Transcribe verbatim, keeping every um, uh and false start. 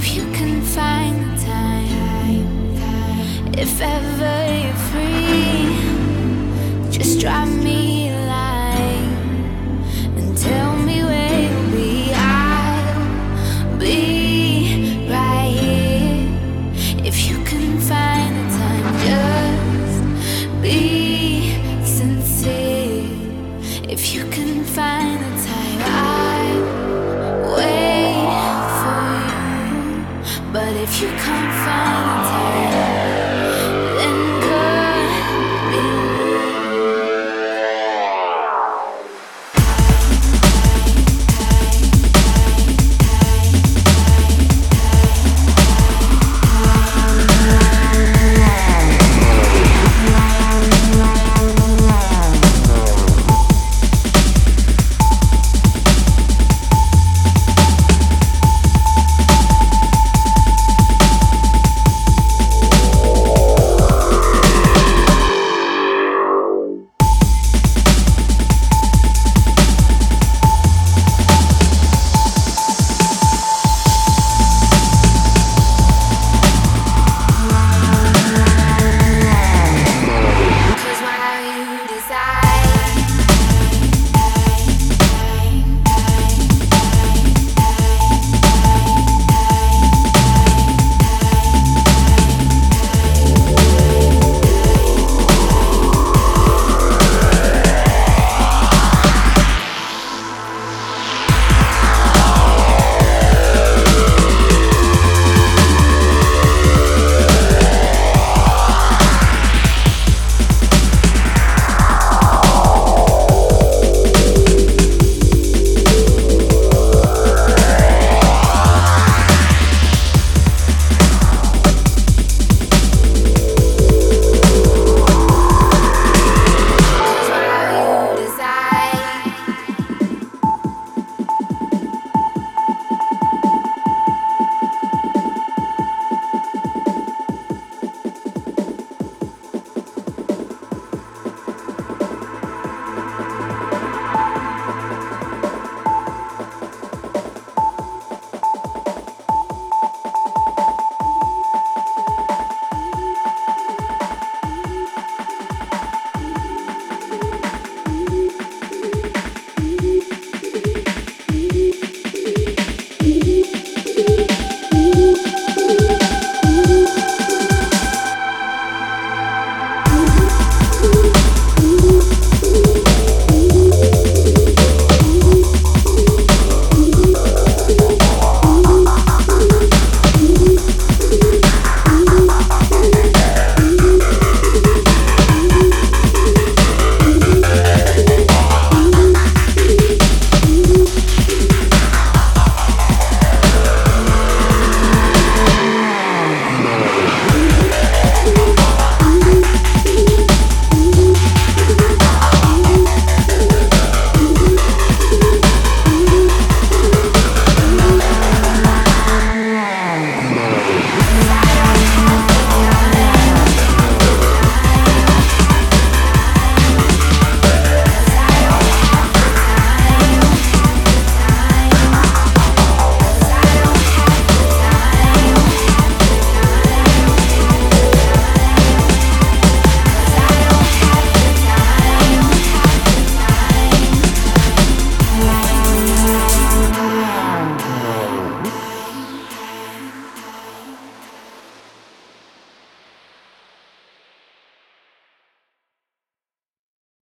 if you can find the time, if ever you're free, just drop me a line and tell me where you'll be. I'll be right here if you can find the time. Just be sincere if you can find the time. I'll wait for you, but if you can't find